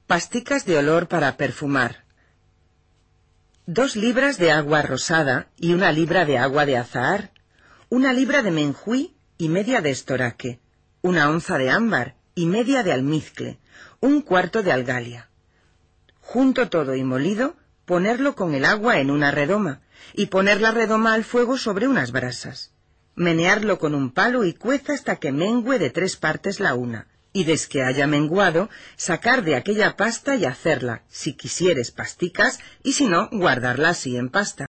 Pasticas de olor para perfumar. 2 libras de agua rosada y 1 libra de agua de azahar, 1 libra de menjuí y media de estoraque, 1 onza de ámbar y media de almizcle, 1/4 de algalia. Junto todo y molido, ponerlo con el agua en una redoma y poner la redoma al fuego sobre unas brasas. Menearlo con un palo y cueza hasta que mengüe de 3 partes la una, y desque haya menguado, sacar de aquella pasta y hacerla, si quisieres, pasticas, y si no, guardarla así en pasta.